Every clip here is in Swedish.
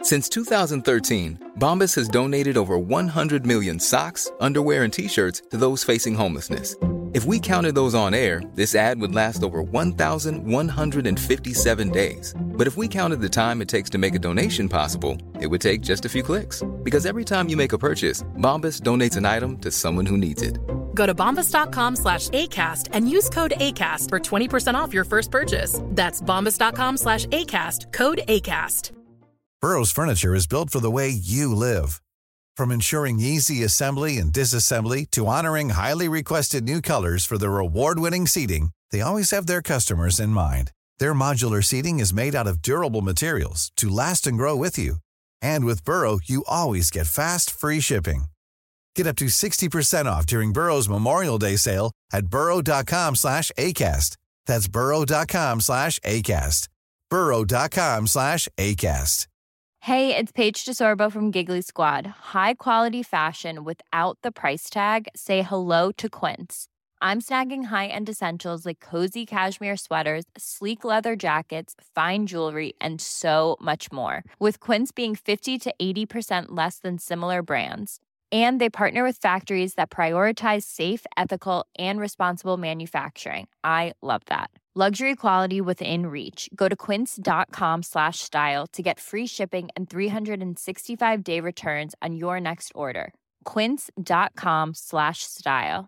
Since 2013, Bombas has donated over 100 million socks, underwear, and T-shirts to those facing homelessness. If we counted those on air, this ad would last over 1,157 days. But if we counted the time it takes to make a donation possible, it would take just a few clicks. Because every time you make a purchase, Bombas donates an item to someone who needs it. Go to bombas.com/ACAST and use code ACAST for 20% off your first purchase. That's bombas.com/ACAST, code ACAST. Burrow's furniture is built for the way you live. From ensuring easy assembly and disassembly to honoring highly requested new colors for their award-winning seating, they always have their customers in mind. Their modular seating is made out of durable materials to last and grow with you. And with Burrow, you always get fast, free shipping. Get up to 60% off during Burrow's Memorial Day sale at burrow.com/ACAST. That's burrow.com/ACAST. burrow.com/ACAST. Hey, it's Paige DeSorbo from Giggly Squad. High quality fashion without the price tag. Say hello to Quince. I'm snagging high-end essentials like cozy cashmere sweaters, sleek leather jackets, fine jewelry, and so much more. With Quince being 50 to 80% less than similar brands. And they partner with factories that prioritize safe, ethical, and responsible manufacturing. I love that. Luxury quality within reach. Go to quince.com/style to get free shipping and 365-day returns on your next order. quince.com/style.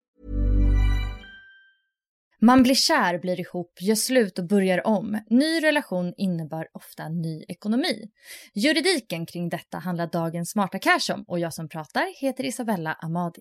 Man blir kär, blir ihop, gör slut och börjar om. Ny relation innebär ofta ny ekonomi. Juridiken kring detta handlar dagens Smarta Cash om, och jag som pratar heter Isabella Amadi.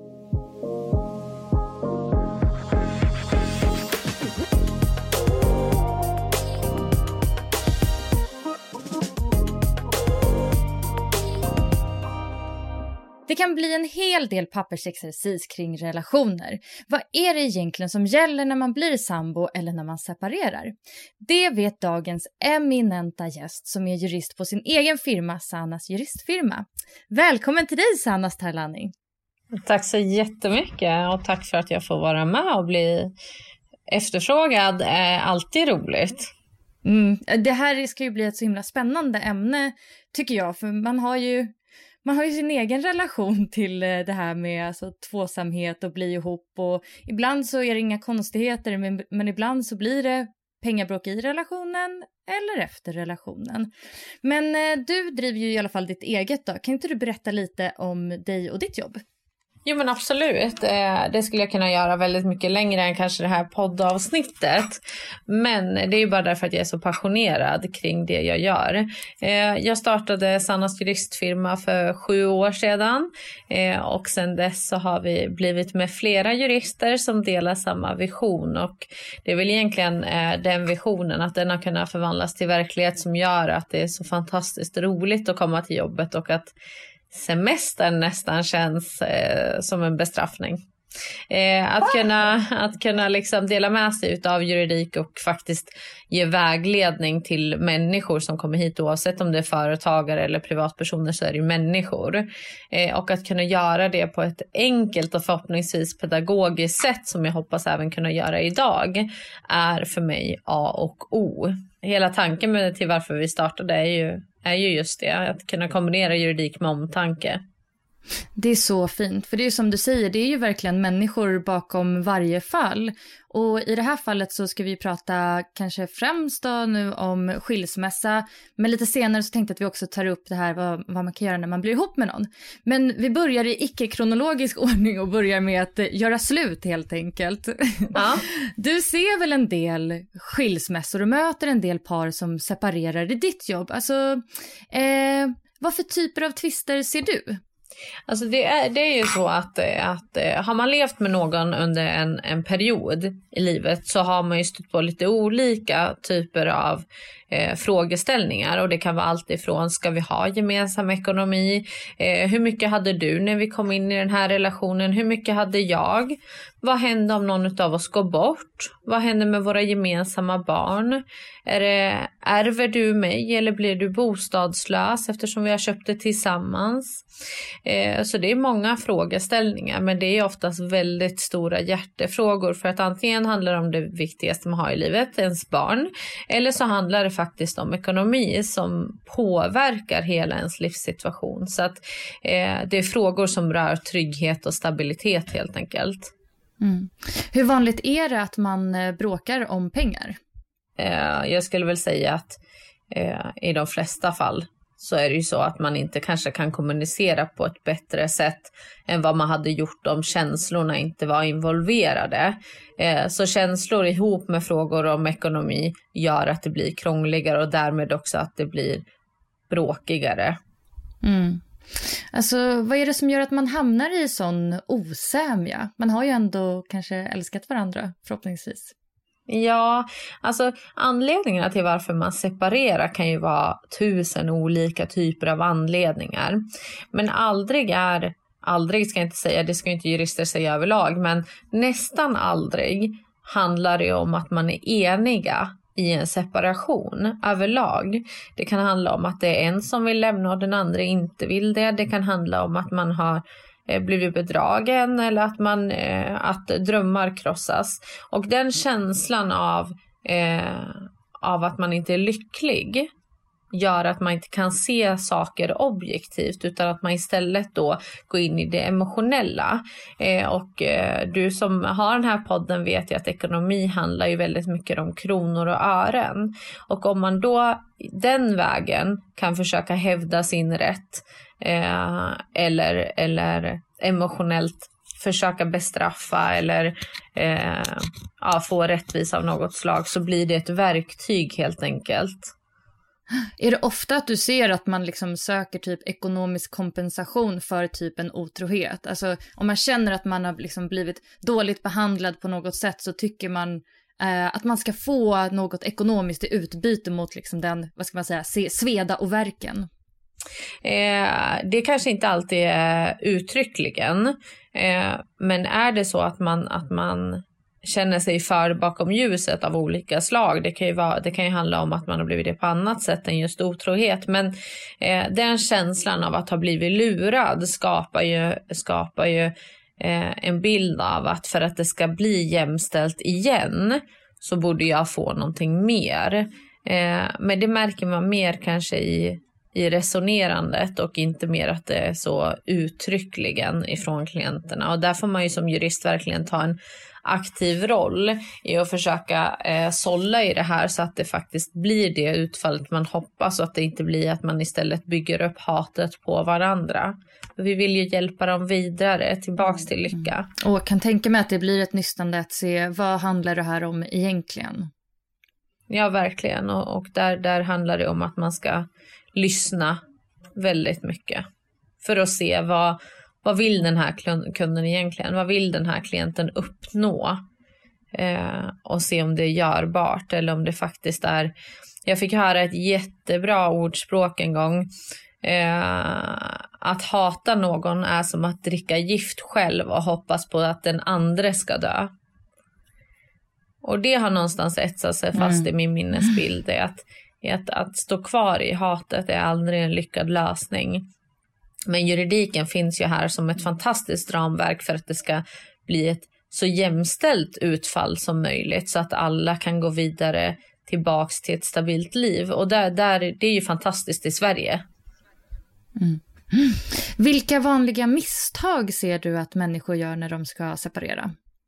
Det kan bli en hel del pappersexercis kring relationer. Vad är det egentligen som gäller när man blir sambo eller när man separerar? Det vet dagens eminenta gäst som är jurist på sin egen firma, Sannas juristfirma. Välkommen till dig, Sanna Starlani. Tack så jättemycket, och tack för att jag får vara med och bli efterfrågad. Är alltid roligt. Det här ska ju bli ett så himla spännande ämne, tycker jag, för man har ju sin egen relation till det här med alltså tvåsamhet och bli ihop, och ibland så är det inga konstigheter, men ibland så blir det pengabråk i relationen eller efter relationen. Men du driver ju i alla fall ditt eget då. Kan inte du berätta lite om dig och ditt jobb? Jo, men absolut. Det skulle jag kunna göra väldigt mycket längre än kanske det här poddavsnittet. Men det är ju bara därför att jag är så passionerad kring det jag gör. Jag startade Sannas juristfirma för 7 år sedan. Och sen dess så har vi blivit med flera jurister som delar samma vision. Och det är väl egentligen den visionen, att den har kunnat förvandlas till verklighet, som gör att det är så fantastiskt roligt att komma till jobbet, och att semestern nästan känns som en bestraffning. Att kunna liksom dela med sig av juridik och faktiskt ge vägledning till människor som kommer hit, oavsett om det är företagare eller privatpersoner, så är det ju människor. Och att kunna göra det på ett enkelt och förhoppningsvis pedagogiskt sätt, som jag hoppas även kunna göra idag, är för mig A och O. Hela tanken med till varför vi startade är ju just det, att kunna kombinera juridik med omtanke. Det är så fint, för det är ju som du säger, det är ju verkligen människor bakom varje fall. Och i det här fallet så ska vi prata kanske främst då nu om skilsmässa, men lite senare så tänkte jag att vi också tar upp det här vad man kan göra när man blir ihop med någon. Men vi börjar i icke-kronologisk ordning och börjar med att göra slut helt enkelt. Ja. Du ser väl en del skilsmässor och möter en del par som separerar i ditt jobb. Alltså, vad för typer av tvister ser du? Alltså det är ju så att har man levt med någon under en period i livet, så har man ju stött på lite olika typer av frågeställningar, och det kan vara allt ifrån: ska vi ha gemensam ekonomi? Hur mycket hade du när vi kom in i den här relationen? Hur mycket hade jag? Vad händer om någon av oss går bort? Vad händer med våra gemensamma barn? Ärver du mig eller blir du bostadslös eftersom vi har köpt det tillsammans? Så det är många frågeställningar, men det är oftast väldigt stora hjärtefrågor, för att antingen handlar det om det viktigaste man har i livet, ens barn, eller så handlar det faktiskt om ekonomi som påverkar hela ens livssituation. Så att det är frågor som rör trygghet och stabilitet helt enkelt. Hur vanligt är det att man bråkar om pengar? Jag skulle väl säga att i de flesta fall så är det ju så att man inte kanske kan kommunicera på ett bättre sätt än vad man hade gjort om känslorna inte var involverade. Så känslor ihop med frågor om ekonomi gör att det blir krångligare och därmed också att det blir bråkigare. Alltså, vad är det som gör att man hamnar i sån osämja? Man har ju ändå kanske älskat varandra, förhoppningsvis. Ja, alltså anledningarna till varför man separerar kan ju vara 1000 olika typer av anledningar. Men aldrig ska jag inte säga, det ska inte jurister säga överlag, men nästan aldrig handlar det om att man är eniga i en separation överlag. Det kan handla om att det är en som vill lämna och den andra inte vill det. Det kan handla om att man har blivit bedragen eller att drömmar krossas. Och den känslan av att man inte är lycklig gör att man inte kan se saker objektivt utan att man istället då går in i det emotionella. Du som har den här podden vet ju att ekonomi handlar ju väldigt mycket om kronor och ören. Och om man då den vägen kan försöka hävda sin rätt eller emotionellt försöka bestraffa eller få rättvisa av något slag, så blir det ett verktyg helt enkelt. Är det ofta att du ser att man liksom söker typ ekonomisk kompensation för typ en otrohet? Alltså om man känner att man har liksom blivit dåligt behandlad på något sätt, så tycker man att man ska få något ekonomiskt i utbyte mot liksom den, vad ska man säga, sveda och verken. Det kanske inte alltid är uttryckligen, men är det så att man känner sig för bakom ljuset av olika slag, det kan ju handla om att man har blivit det på annat sätt än just otrohet, men den känslan av att ha blivit lurad skapar ju en bild av att för att det ska bli jämställt igen så borde jag få någonting mer, men det märker man mer kanske i resonerandet och inte mer att det är så uttryckligen ifrån klienterna. Och där får man ju som jurist verkligen ta en aktiv roll i att försöka sålla i det här så att det faktiskt blir det utfallet man hoppas och att det inte blir att man istället bygger upp hatet på varandra. Vi vill ju hjälpa dem vidare tillbaks till lycka. Och kan tänka mig att det blir ett nystande att se vad handlar det här om egentligen? Ja, verkligen. Och där handlar det om att man ska lyssna väldigt mycket för att se vad vill den här kunden egentligen, vad vill den här klienten uppnå, och se om det är görbart eller om det faktiskt är. Jag fick höra ett jättebra ordspråk en gång, att hata någon är som att dricka gift själv och hoppas på att den andra ska dö. Och det har någonstans etsat sig fast i min minnesbild, att stå kvar i hatet är aldrig en lyckad lösning. Men juridiken finns ju här som ett fantastiskt ramverk för att det ska bli ett så jämställt utfall som möjligt, så att alla kan gå vidare tillbaks till ett stabilt liv. Och det är ju fantastiskt i Sverige. Vilka vanliga misstag ser du att människor gör när de ska separera?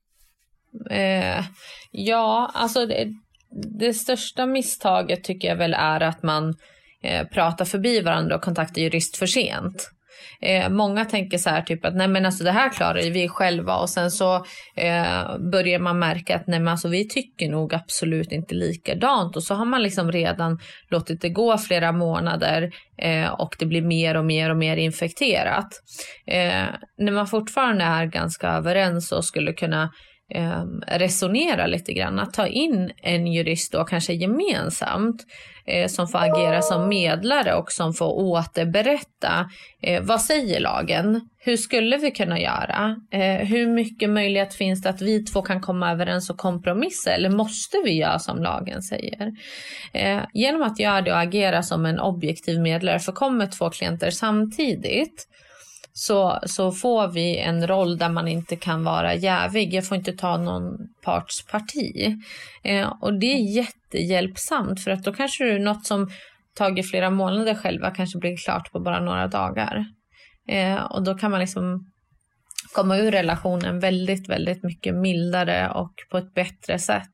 Ja, alltså det största misstaget tycker jag väl är att man pratar förbi varandra och kontaktar jurist för sent. Många tänker så här typ att nej men alltså det här klarar vi själva, och sen så börjar man märka att nej men alltså vi tycker nog absolut inte likadant, och så har man liksom redan låtit det gå flera månader och det blir mer och mer och mer infekterat. När man fortfarande är ganska överens och skulle kunna resonera lite grann, att ta in en jurist då kanske gemensamt som får agera som medlare och som får återberätta vad säger lagen, hur skulle vi kunna göra, hur mycket möjlighet finns det att vi två kan komma överens och kompromissa, eller måste vi göra som lagen säger. Genom att göra det och agera som en objektiv medlare, för kommer två klienter samtidigt så får vi en roll där man inte kan vara jävig. Jag får inte ta någon parts parti. Och det är jättehjälpsamt, för att då kanske du något som tagit flera månader själva kanske blir klart på bara några dagar. Och då kan man liksom komma ur relationen väldigt, väldigt mycket mildare och på ett bättre sätt.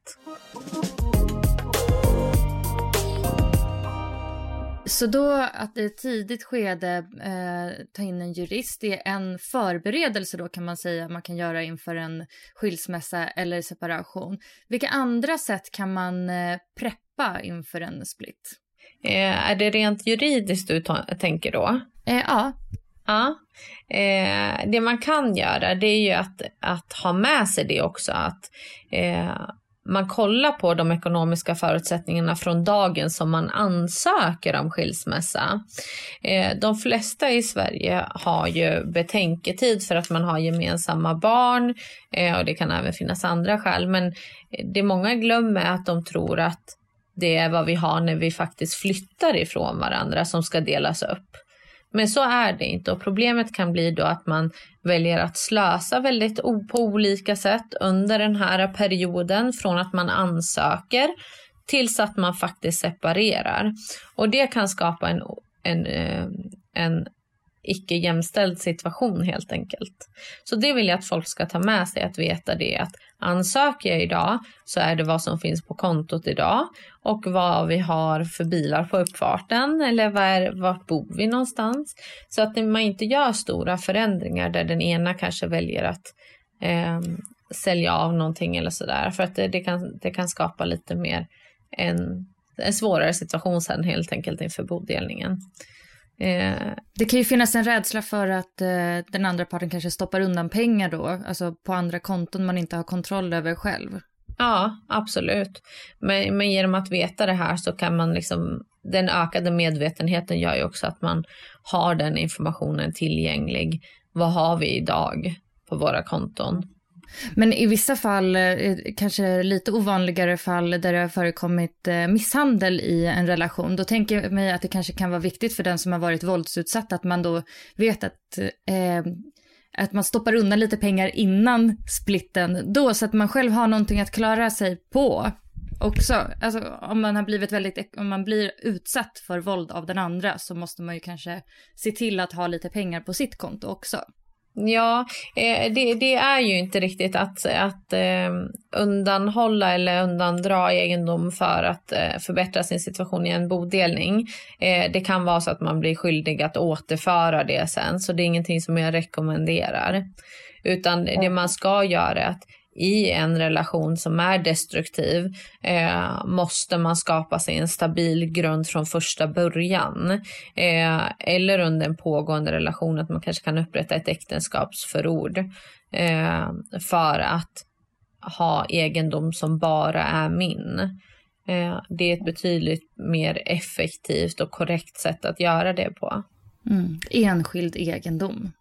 Så då att i ett tidigt skede ta in en jurist, det är en förberedelse då, kan man säga, man kan göra inför en skilsmässa eller separation. Vilka andra sätt kan man preppa inför en split? Är det rent juridiskt du tänker då? Ja. Ja. Det man kan göra, det är ju att ha med sig det också, att man kollar på de ekonomiska förutsättningarna från dagen som man ansöker om skilsmässa. De flesta i Sverige har ju betänketid för att man har gemensamma barn, och det kan även finnas andra skäl, men det många glömmer är att de tror att det är vad vi har när vi faktiskt flyttar ifrån varandra som ska delas upp. Men så är det inte, och problemet kan bli då att man väljer att slösa väldigt på olika sätt under den här perioden från att man ansöker tills att man faktiskt separerar. Och det kan skapa en icke jämställd situation helt enkelt. Så det vill jag att folk ska ta med sig, att veta det, att ansöker jag idag så är det vad som finns på kontot idag och vad vi har för bilar på uppfarten, eller vart bor vi någonstans, så att man inte gör stora förändringar där den ena kanske väljer att sälja av någonting eller sådär, för att det kan skapa lite mer en svårare situation sen helt enkelt inför bodelningen. Det kan ju finnas en rädsla för att den andra parten kanske stoppar undan pengar då, alltså på andra konton man inte har kontroll över själv. Ja, absolut. Men genom att veta det här så kan man liksom, den ökade medvetenheten gör ju också att man har den informationen tillgänglig. Vad har vi idag på våra konton? Men i vissa fall, kanske lite ovanligare fall där det har förekommit misshandel i en relation, då tänker jag mig att det kanske kan vara viktigt för den som har varit våldsutsatt att man då vet att man stoppar undan lite pengar innan splitten då, så att man själv har någonting att klara sig på också. Alltså om man blir utsatt för våld av den andra, så måste man ju kanske se till att ha lite pengar på sitt konto också. Ja, det är ju inte riktigt att undanhålla eller undandra egendom för att förbättra sin situation i en bodelning. Det kan vara så att man blir skyldig att återföra det sen, så det är ingenting som jag rekommenderar. Utan det man ska göra är att i en relation som är destruktiv måste man skapa sig en stabil grund från första början. Eller under en pågående relation att man kanske kan upprätta ett äktenskapsförord för att ha egendom som bara är min. Det är ett betydligt mer effektivt och korrekt sätt att göra det på. Enskild egendom.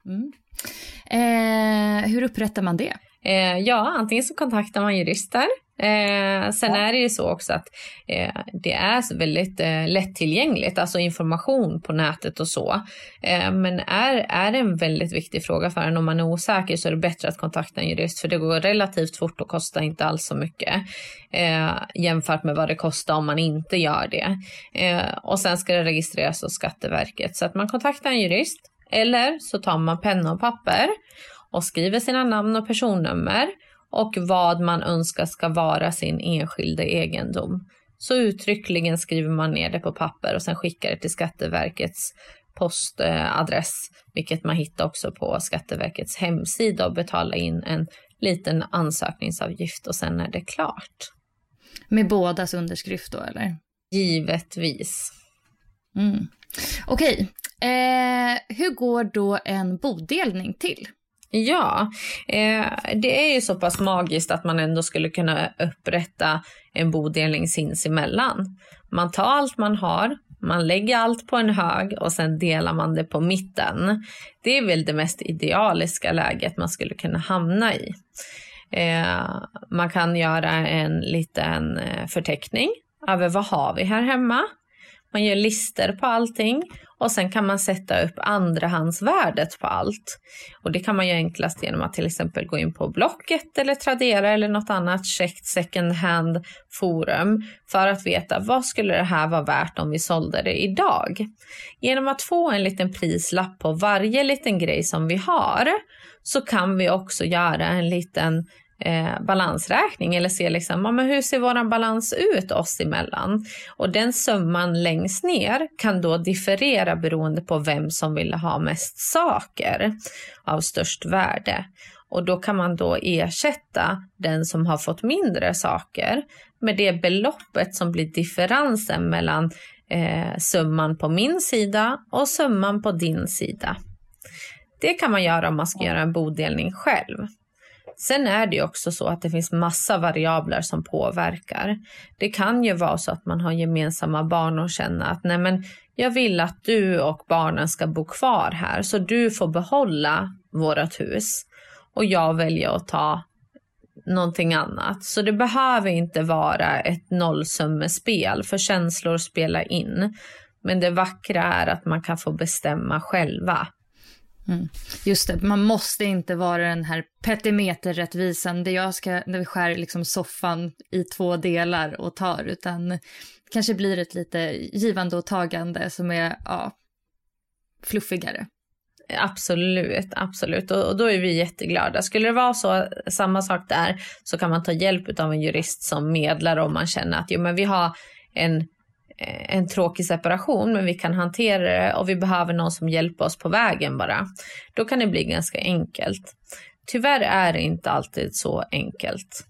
Hur upprättar man det? Ja, antingen så kontaktar man jurister. Sen är det ju så också att det är väldigt lättillgängligt, alltså information på nätet och så. Men är det en väldigt viktig fråga för en, om man är osäker, så är det bättre att kontakta en jurist, för det går relativt fort och kostar inte alls så mycket jämfört med vad det kostar om man inte gör det. Och sen ska det registreras hos Skatteverket, så att man kontaktar en jurist, eller så tar man penna och papper och skriver sina namn och personnummer och vad man önskar ska vara sin enskilda egendom. Så uttryckligen skriver man ner det på papper och sen skickar det till Skatteverkets postadress, vilket man hittar också på Skatteverkets hemsida, och betala in en liten ansökningsavgift och sen är det klart. Med bådas underskrift då, eller? Givetvis. Okej. Hur går då en bodelning till? Ja, det är ju så pass magiskt att man ändå skulle kunna upprätta en bodelning sinsemellan. Man tar allt man har, man lägger allt på en hög och sen delar man det på mitten. Det är väl det mest idealiska läget man skulle kunna hamna i. Man kan göra en liten förteckning över vad har vi här hemma. Man gör lister på allting Och sen kan man sätta upp andrahandsvärdet på allt. Och det kan man ju enklast genom att till exempel gå in på Blocket eller Tradera eller något annat checked second hand forum för att veta vad skulle det här vara värt om vi sålde det idag. Genom att få en liten prislapp på varje liten grej som vi har så kan vi också göra en liten balansräkning eller se liksom, men hur ser våran balans ut oss emellan, och den summan längst ner kan då differera beroende på vem som vill ha mest saker av störst värde, och då kan man då ersätta den som har fått mindre saker med det beloppet som blir differensen mellan summan på min sida och summan på din sida. Det kan man göra om man ska göra en bodelning själv. Sen är det ju också så att det finns massa variabler som påverkar. Det kan ju vara så att man har gemensamma barn och känner att nej, men jag vill att du och barnen ska bo kvar här så du får behålla vårat hus. Och jag väljer att ta någonting annat. Så det behöver inte vara ett nollsummespel, för känslor spelar in. Men det vackra är att man kan få bestämma själva. Just det, man måste inte vara den här petimeterrättvisan där vi skär liksom soffan i 2 delar och tar, utan kanske blir ett lite givande och tagande som är fluffigare. Absolut. Och då är vi jätteglada. Skulle det vara så, samma sak där, så kan man ta hjälp av en jurist som medlar om man känner att men vi har en tråkig separation men vi kan hantera det och vi behöver någon som hjälper oss på vägen bara. Då kan det bli ganska enkelt. Tyvärr är det inte alltid så enkelt.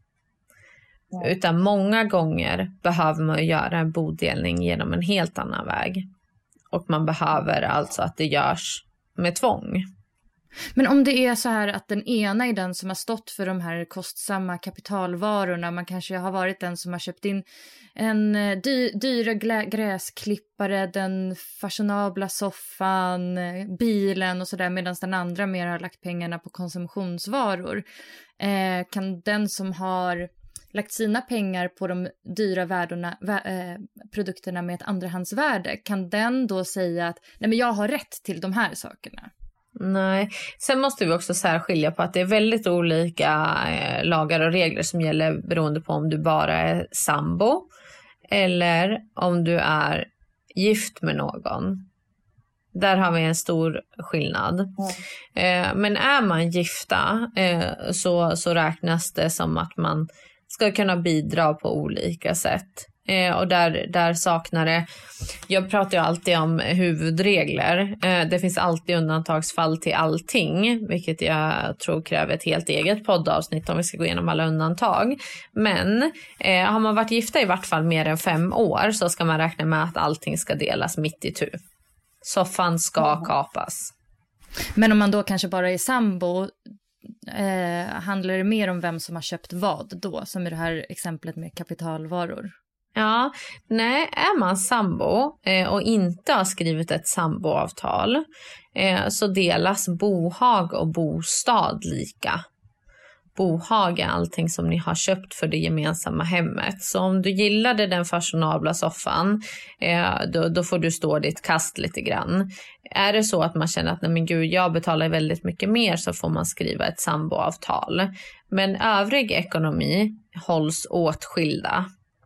Utan många gånger behöver man göra en bodelning genom en helt annan väg. Och man behöver alltså att det görs med tvång. Men om det är så här att den ena är den som har stått för de här kostsamma kapitalvarorna, man kanske har varit den som har köpt in en dyra gräsklippare, den fashionabla soffan, bilen och sådär, medan den andra mer har lagt pengarna på konsumtionsvaror. Kan den som har lagt sina pengar på de dyra produkterna med ett andrahandsvärde, kan den då säga att nej, men jag har rätt till de här sakerna? Nej, sen måste vi också särskilja på att det är väldigt olika lagar och regler som gäller beroende på om du bara är sambo eller om du är gift med någon. Där har vi en stor skillnad. Men är man gifta så räknas det som att man ska kunna bidra på olika sätt. Och där saknar det. Jag pratar ju alltid om huvudregler. Det finns alltid undantagsfall till allting, vilket jag tror kräver ett helt eget poddavsnitt om vi ska gå igenom alla undantag. Men har man varit gifta i vart fall mer än 5 år så ska man räkna med att allting ska delas mitt i tu. Soffan ska kapas. Men om man då kanske bara är sambo, handlar det mer om vem som har köpt vad då, som i det här exemplet med kapitalvaror? Ja, nej, är man sambo och inte har skrivit ett samboavtal så delas bohag och bostad lika. Bohag är allting som ni har köpt för det gemensamma hemmet. Så om du gillade den fashionabla soffan, då får du stå ditt kast lite grann. Är det så att man känner att nej men gud, jag betalar väldigt mycket mer, så får man skriva ett samboavtal. Men övrig ekonomi hålls åtskilda.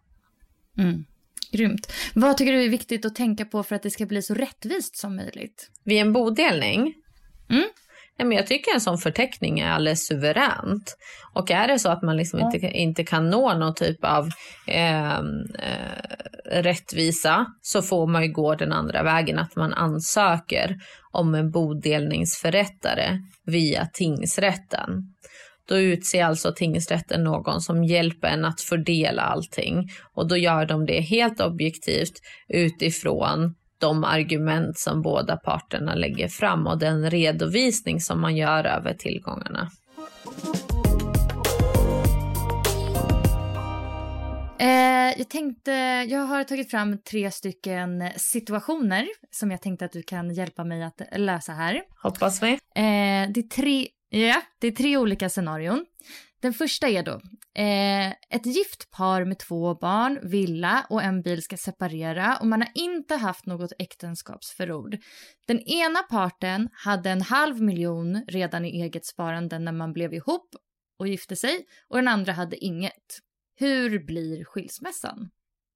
Grymt. Vad tycker du är viktigt att tänka på för att det ska bli så rättvist som möjligt? Vid en bodelning? Nej, men jag tycker en sån förteckning är alldeles suveränt. Och är det så att man liksom inte kan nå någon typ av rättvisa, så får man ju gå den andra vägen, att man ansöker om en bodelningsförrättare via tingsrätten. Då utser alltså tingsrätten någon som hjälper en att fördela allting. Och då gör de det helt objektivt utifrån de argument som båda parterna lägger fram och den redovisning som man gör över tillgångarna. Jag har tagit fram 3 stycken situationer som jag tänkte att du kan hjälpa mig att lösa här. Hoppas vi. Det är 3 olika scenarion. Den första är då, Ett gift par med 2 barn, villa och en bil ska separera och man har inte haft något äktenskapsförord. Den ena parten hade 500 000 redan i eget sparande när man blev ihop och gifte sig och den andra hade inget. Hur blir skilsmässan?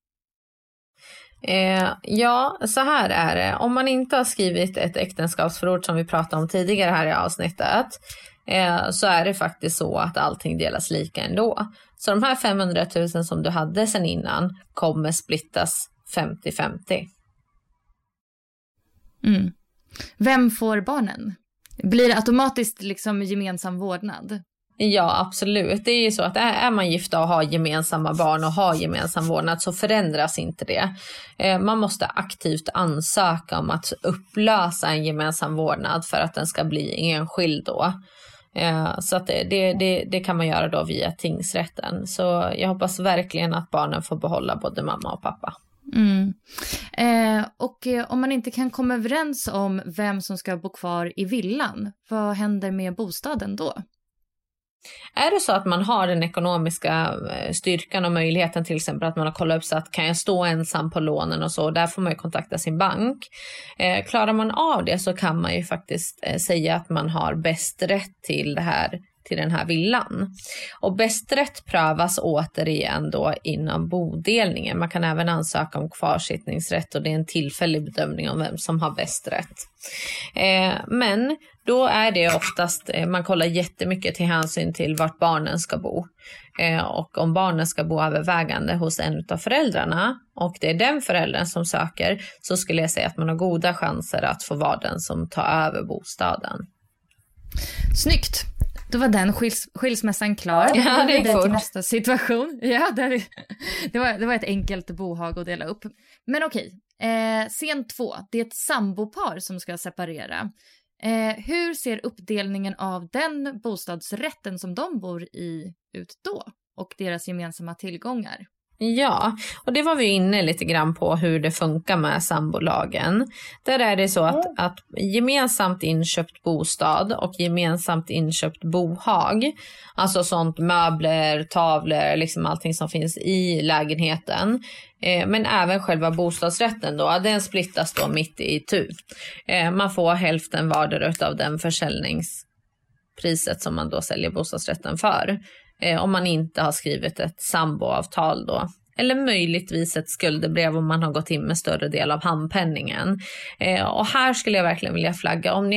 Ja, så här är det. Om man inte har skrivit ett äktenskapsförord som vi pratade om tidigare här i avsnittet, så är det faktiskt så att allting delas lika ändå. Så de här 500 000 som du hade sedan innan kommer splittas 50-50. Vem får barnen? Blir det automatiskt liksom gemensam vårdnad? Ja, absolut. Det är ju så att är man gifta och har gemensamma barn och har gemensam vårdnad så förändras inte det. Man måste aktivt ansöka om att upplösa en gemensam vårdnad för att den ska bli enskild då. Så att det kan man göra då via tingsrätten. Så jag hoppas verkligen att barnen får behålla både mamma och pappa. Och om man inte kan komma överens om vem som ska bo kvar i villan, vad händer med bostaden då? Är det så att man har den ekonomiska styrkan och möjligheten, till exempel att man har kollat upp så att kan jag stå ensam på lånen och så, där får man ju kontakta sin bank. Klarar man av det så kan man ju faktiskt säga att man har bäst rätt till den här villan. Och bäst rätt prövas återigen då inom bodelningen. Man kan även ansöka om kvarsittningsrätt och det är en tillfällig bedömning om vem som har bäst rätt. Men då är det oftast, man kollar jättemycket till hänsyn till vart barnen ska bo. Och om barnen ska bo övervägande hos en av föräldrarna och det är den föräldern som söker, så skulle jag säga att man har goda chanser att få vara den som tar över bostaden. Snyggt! Då var den skilsmässan klar. Ja, det är till nästa situation. Ja, det var ett enkelt bohag att dela upp. Men okej, scen 2. Det är ett sambopar som ska separera. Hur ser uppdelningen av den bostadsrätten som de bor i ut då? Och deras gemensamma tillgångar? Ja, och det var vi inne lite grann på hur det funkar med sambolagen. Där är det så att gemensamt inköpt bostad och gemensamt inköpt bohag, alltså sånt möbler, tavlor, liksom allting som finns i lägenheten, men även själva bostadsrätten då, den splittas då mitt i tu. Man får hälften vardera av den försäljningspriset som man då säljer bostadsrätten för. Om man inte har skrivit ett samboavtal då. Eller möjligtvis ett skuldebrev om man har gått in med större del av handpenningen. Och här skulle jag verkligen vilja flagga. Om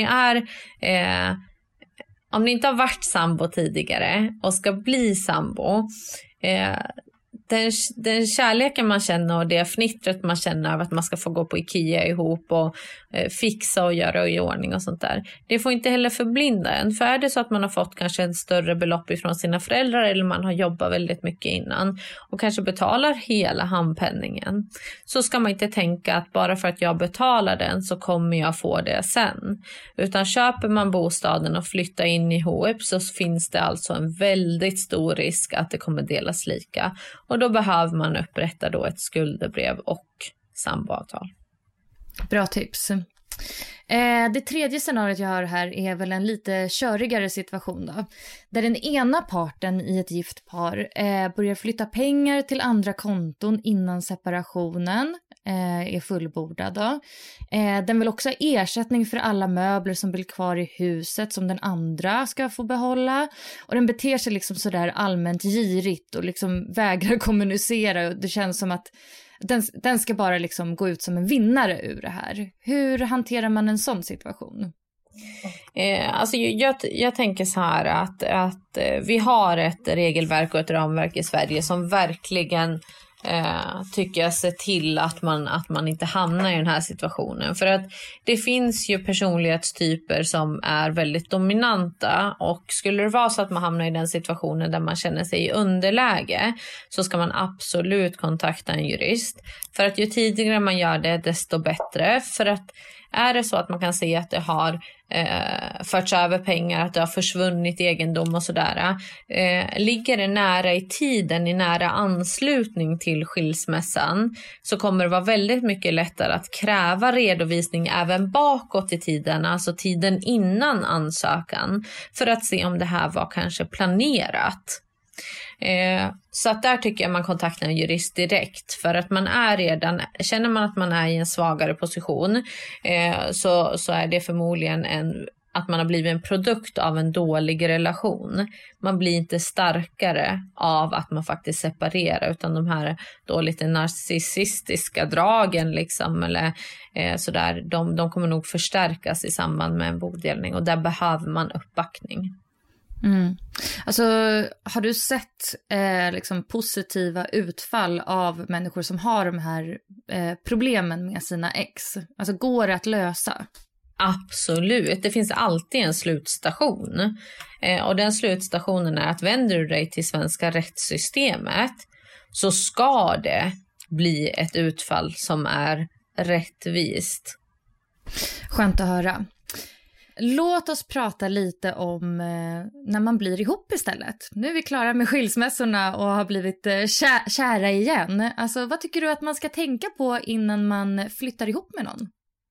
ni inte har varit sambo tidigare och ska bli sambo, den kärleken man känner och det fnittret man känner av att man ska få gå på IKEA ihop och fixa och göra i ordning och sånt där. Det får inte heller förblinda en. För är det så att man har fått kanske en större belopp ifrån sina föräldrar eller man har jobbat väldigt mycket innan och kanske betalar hela handpenningen, så ska man inte tänka att bara för att jag betalar den så kommer jag få det sen. Utan köper man bostaden och flyttar in ihop så finns det alltså en väldigt stor risk att det kommer delas lika. Och då behöver man upprätta då ett skuldebrev och samboavtal. Bra tips. Det tredje scenariot jag har här är väl en lite körigare situation då. Där den ena parten i ett gift par börjar flytta pengar till andra konton innan separationen är fullbordad då. Den vill också ha ersättning för alla möbler som blir kvar i huset som den andra ska få behålla. Och den beter sig liksom sådär allmänt girigt och liksom vägrar kommunicera. Det känns som att den ska bara liksom gå ut som en vinnare ur det här. Hur hanterar man en sån situation? Alltså jag tänker så här att vi har ett regelverk och ett ramverk i Sverige som verkligen tycker jag ser till att man inte hamnar i den här situationen. För att det finns ju personlighetstyper som är väldigt dominanta, och skulle det vara så att man hamnar i den situationen där man känner sig i underläge, så ska man absolut kontakta en jurist. För att ju tidigare man gör det, desto bättre. För att är det så att man kan se att det har förts över pengar, att det har försvunnit egendom och sådär, ligger det nära i tiden, i nära anslutning till skilsmässan, så kommer det vara väldigt mycket lättare att kräva redovisning även bakåt i tiden, alltså tiden innan ansökan, för att se om det här var kanske planerat. Så att där tycker jag man kontaktar en jurist direkt, för att man är redan, känner man att man är i en svagare position, så är det förmodligen att man har blivit en produkt av en dålig relation. Man blir inte starkare av att man faktiskt separerar, utan de här då lite narcissistiska dragen liksom, eller sådär, de kommer nog förstärkas i samband med en bodelning, och där behöver man uppbackning. Alltså, har du sett liksom positiva utfall av människor som har de här problemen med sina ex? Alltså, går det att lösa? Absolut, det finns alltid en slutstation, och den slutstationen är att vänder du dig till svenska rättssystemet så ska det bli ett utfall som är rättvist. Skönt att höra. Låt oss prata lite om när man blir ihop istället. Nu är vi klara med skilsmässorna och har blivit kära igen. Alltså, vad tycker du att man ska tänka på innan man flyttar ihop med någon?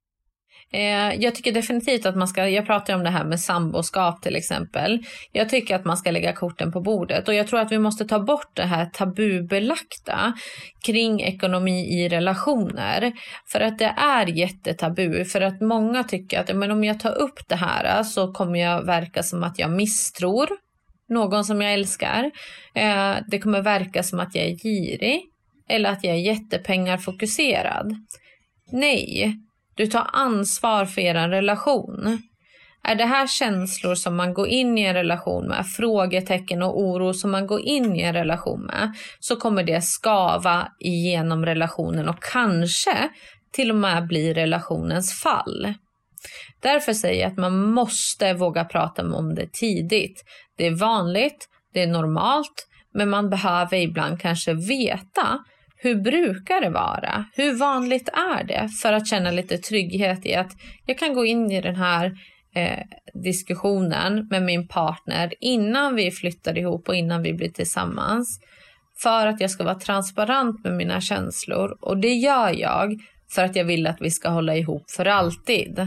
Jag tycker definitivt att man ska, jag pratar om det här med samboskap till exempel. Jag tycker att man ska lägga korten på bordet, och jag tror att vi måste ta bort det här tabubelagda kring ekonomi i relationer. För att det är jättetabu, för att många tycker att men om jag tar upp det här så kommer jag verka som att jag misstror någon som jag älskar. Det kommer verka som att jag är girig eller att jag är jättepengarfokuserad. Nej. Du tar ansvar för er relation. Är det här känslor som man går in i en relation med, frågetecken och oro som man går in i en relation med, så kommer det skava igenom relationen och kanske till och med bli relationens fall. Därför säger jag att man måste våga prata om det tidigt. Det är vanligt, det är normalt, men man behöver ibland kanske veta hur brukar det vara? Hur vanligt är det? För att känna lite trygghet i att jag kan gå in i den här diskussionen med min partner innan vi flyttar ihop och innan vi blir tillsammans. För att jag ska vara transparent med mina känslor. Och det gör jag för att jag vill att vi ska hålla ihop för alltid.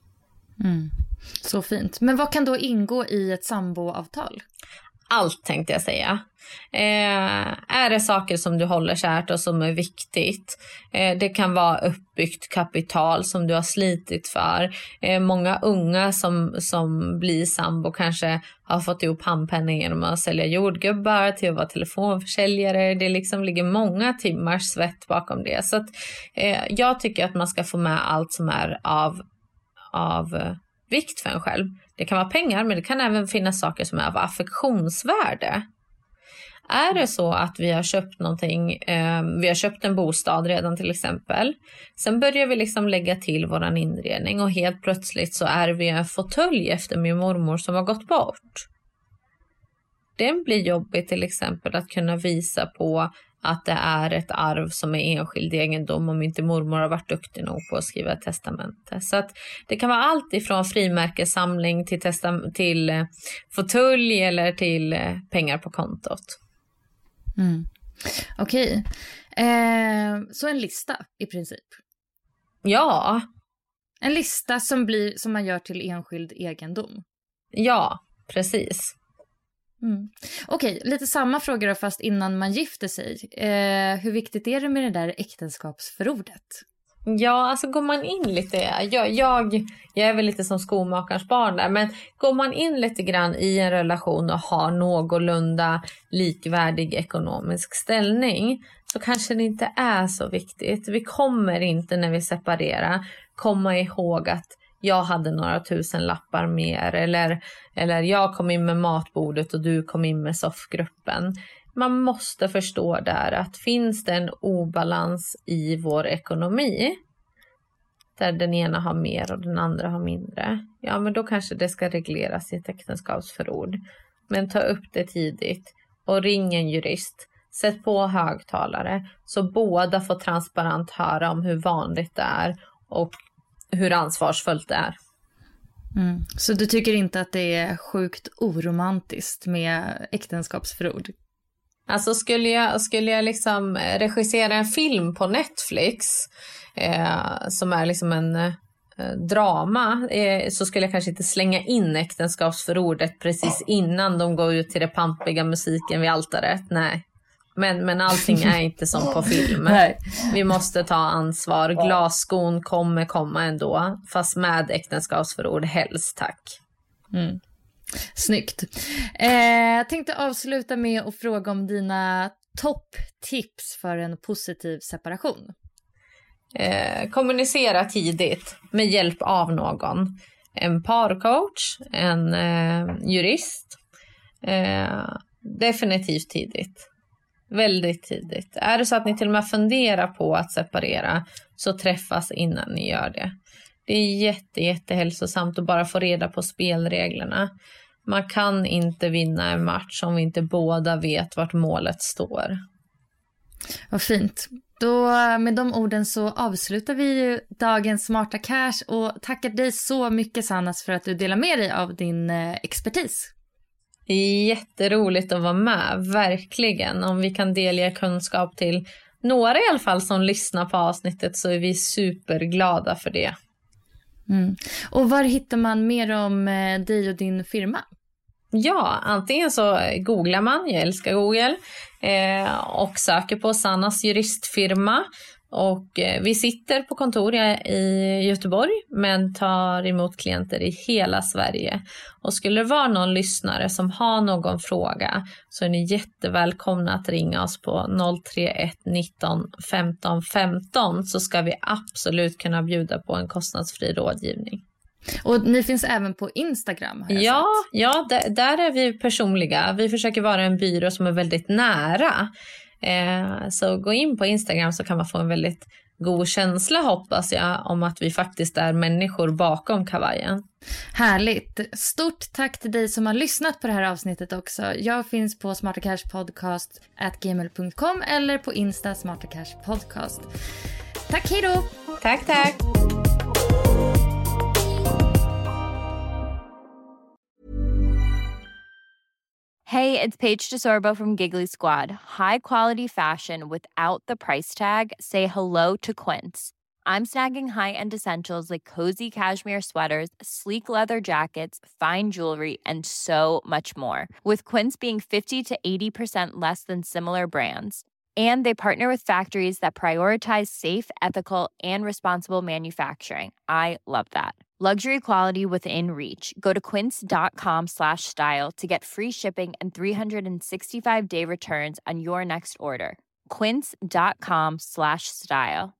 Så fint. Men vad kan då ingå i ett samboavtal? Allt, tänkte jag säga. Är det saker som du håller kärt och som är viktigt? Det kan vara uppbyggt kapital som du har slitit för. Många unga som blir sambo kanske har fått ihop handpenning genom att sälja jordgubbar till att vara telefonförsäljare. Det liksom ligger många timmars svett bakom det. Så att, jag tycker att man ska få med allt som är av vikt för en själv. Det kan vara pengar, men det kan även finnas saker som är av affektionsvärde. Är det så att vi har köpt någonting, vi har köpt en bostad redan till exempel. Sen börjar vi liksom lägga till våran inredning och helt plötsligt så är vi en fåtölj efter min mormor som har gått bort. Den blir jobbigt till exempel att kunna visa på att det är ett arv som är enskild egendom om inte mormor har varit duktig nog på att skriva ett testamente. Så att det kan vara allt ifrån frimärkessamling till fåtölj eller till pengar på kontot. Okej. Så en lista i princip? Ja. En lista som man gör till enskild egendom? Ja, precis. Okej, lite samma fråga då, fast innan man gifter sig. Hur viktigt är det med det där äktenskapsförordet? Ja, alltså går man in lite, jag är väl lite som skomakarens barn där, men går man in lite grann i en relation och har någorlunda likvärdig ekonomisk ställning, så kanske det inte är så viktigt. Vi kommer inte när vi separerar komma ihåg att jag hade några tusen lappar mer, eller jag kom in med matbordet och du kom in med soffgruppen. Man måste förstå där att finns det en obalans i vår ekonomi där den ena har mer och den andra har mindre, ja men då kanske det ska regleras i ett äktenskapsförord. Men ta upp det tidigt och ring en jurist. Sätt på högtalare så båda får transparent höra om hur vanligt det är och hur ansvarsfullt det är. Så du tycker inte att det är sjukt oromantiskt med äktenskapsförord? Alltså skulle jag liksom regissera en film på Netflix som är liksom drama så skulle jag kanske inte slänga in äktenskapsförordet precis innan de går ut till det pampiga musiken vid altaret. Nej. Men allting är inte som på film. Vi måste ta ansvar. Glasskon kommer komma ändå. Fast med äktenskapsförord helst, tack. Snyggt. Jag tänkte avsluta med att fråga om dina topptips för en positiv separation. Kommunicera tidigt med hjälp av någon. En parcoach, en jurist. Definitivt tidigt. Väldigt tidigt. Är det så att ni till och med funderar på att separera, så träffas innan ni gör det. Det är jättehälsosamt att bara få reda på spelreglerna. Man kan inte vinna en match om vi inte båda vet vart målet står. Vad fint. Då med de orden så avslutar vi ju dagens Smarta Cash och tackar dig så mycket, Sannas, för att du delar med dig av din expertis. Jätteroligt att vara med, verkligen. Om vi kan delge kunskap till några i alla fall som lyssnar på avsnittet, så är vi superglada för det. Och var hittar man mer om dig och din firma? Ja, antingen så googlar man, jag älskar Google, och söker på Sannas juristfirma. Och vi sitter på kontor i Göteborg men tar emot klienter i hela Sverige. Och skulle det vara någon lyssnare som har någon fråga, så är ni jättevälkomna att ringa oss på 031 19 15 15, så ska vi absolut kunna bjuda på en kostnadsfri rådgivning. Och ni finns även på Instagram, har jag sett. Ja, där är vi personliga. Vi försöker vara en byrå som är väldigt nära. Så gå in på Instagram så kan man få en väldigt god känsla, hoppas jag, om att vi faktiskt är människor bakom kavajen. Härligt. Stort tack till dig som har lyssnat på det här avsnittet också. Jag finns på smartacashpodcast@gmail.com eller på Insta smartacashpodcast. Tack, hej då! Tack. Hey, it's Paige DeSorbo from Giggly Squad. High quality fashion without the price tag. Say hello to Quince. I'm snagging high-end essentials like cozy cashmere sweaters, sleek leather jackets, fine jewelry, and so much more. With Quince being 50 to 80% less than similar brands. And they partner with factories that prioritize safe, ethical, and responsible manufacturing. I love that. Luxury quality within reach. Go to quince.com/style to get free shipping and 365-day returns on your next order. Quince.com/style.